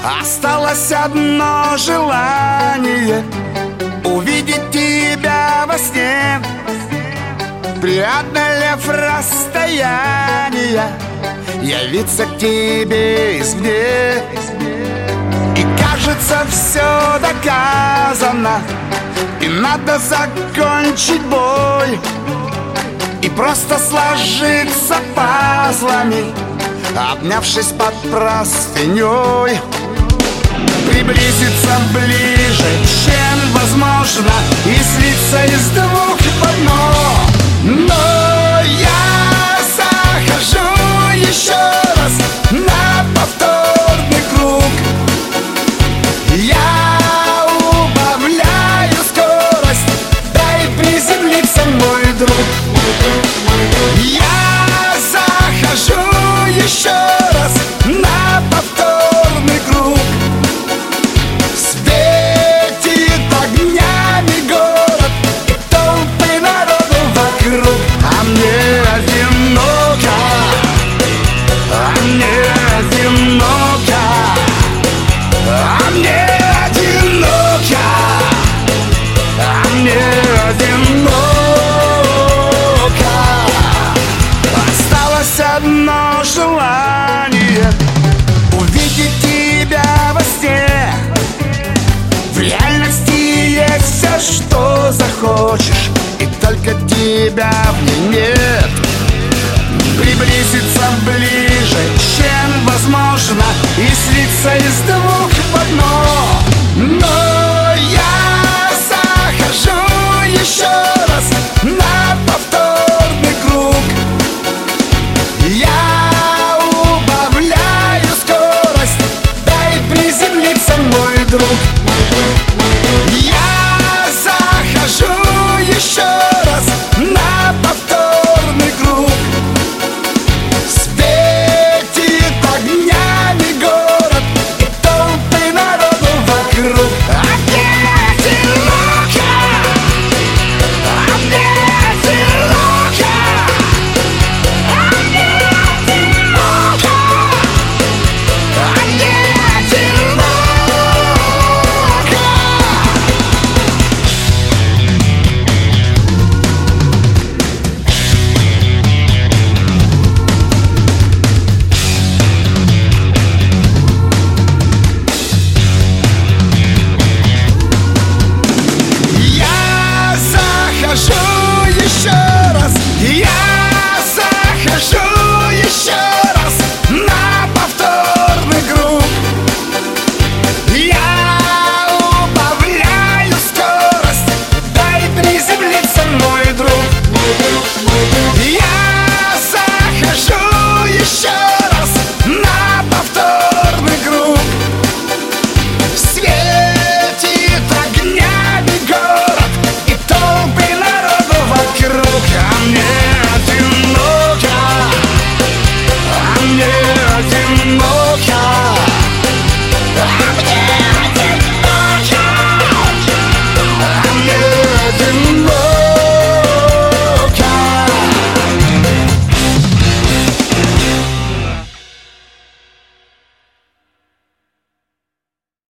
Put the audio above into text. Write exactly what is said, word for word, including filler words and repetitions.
Осталось одно желание — увидеть тебя во сне. Преодолев расстояние, явиться к тебе извне. И кажется, все доказано, и надо закончить бой и просто сложиться пазлами, обнявшись под простыней. Приблизиться ближе, чем возможно, и слиться из двух в одно. Но я захожу еще раз на повторный круг. Я убавляю скорость, дай приземлиться, мой друг. Я захожу еще раз на повторный круг. Светит огнями город и толпы народу вокруг. А мне одиноко, а мне одиноко, а мне одиноко, а мне одиноко. Осталось одно желание — увидеть тебя во сне. В реальности есть все, что захочешь, и только тебя в ней нет. Приблизиться ближе, чем возможно, и слиться из двух в одно. Но я захожу еще раз на повторный круг. Я убавляю скорость, дай приземлиться, мой друг. Я захожу еще раз на повторный круг. Светит огнями город и толпы народу вокруг. А мне одиноко, а мне одиноко, а мне одиноко, а мне одиноко. Я захожу еще